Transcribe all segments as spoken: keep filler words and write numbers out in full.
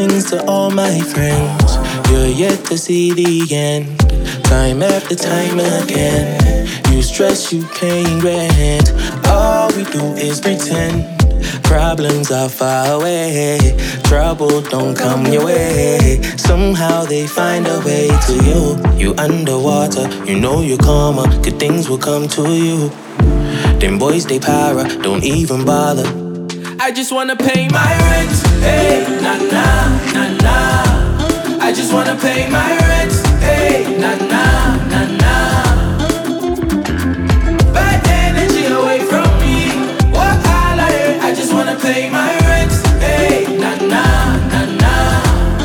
blessings to all my friends. You're yet to see the end. Time after time again. You stress, you paying rent. All we do is pretend. Problems are far away. Trouble don't come your way. Somehow they find a way to you. You underwater, you know you're calmer. Good things will come to you. Them boys, they para, don't even bother. I just wanna pay my rent. Hey, nah, nah, nah, nah. I just wanna pay my rent. Hey, nah, nah, nah, nah. Bad energy away from me. What I like, I just wanna pay my rent. Hey, nah, nah, nah, nah.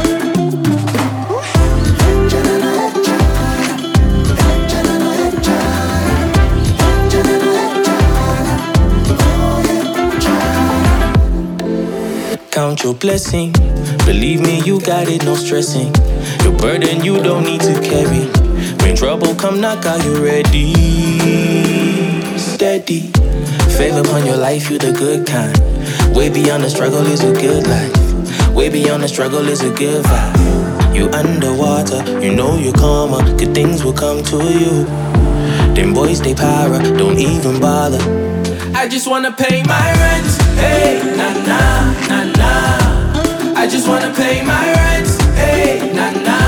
Count your blessing. Believe me, you got it, no stressing. Your burden you don't need to carry. When trouble come knock, are you ready? Steady. Favor upon your life, you the good kind. Way beyond the struggle is a good life. Way beyond the struggle is a good vibe. You underwater, you know you're calmer. Good things will come to you. Them boys, they para, don't even bother. I just wanna pay my rent. Hey, nah, nah, nah, nah. I just wanna pay my rent. Hey, nah, nah.